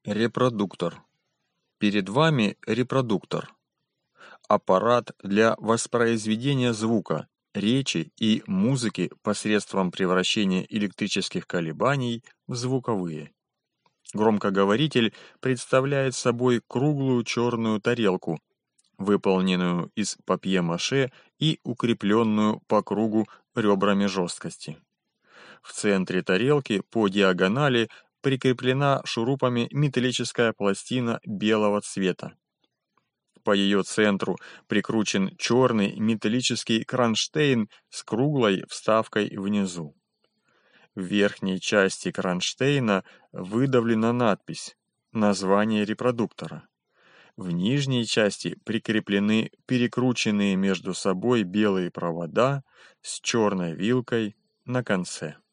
Репродуктор. Перед вами репродуктор. Аппарат для воспроизведения звука, речи и музыки посредством превращения электрических колебаний в звуковые. Громкоговоритель представляет собой круглую черную тарелку, выполненную из папье-маше и укрепленную по кругу ребрами жесткости. В центре тарелки по диагонали прикреплена шурупами металлическая пластина белого цвета. По ее центру прикручен черный металлический кронштейн с круглой вставкой внизу. В верхней части кронштейна выдавлена надпись «Название репродуктора». В нижней части прикреплены перекрученные между собой белые провода с черной вилкой на конце.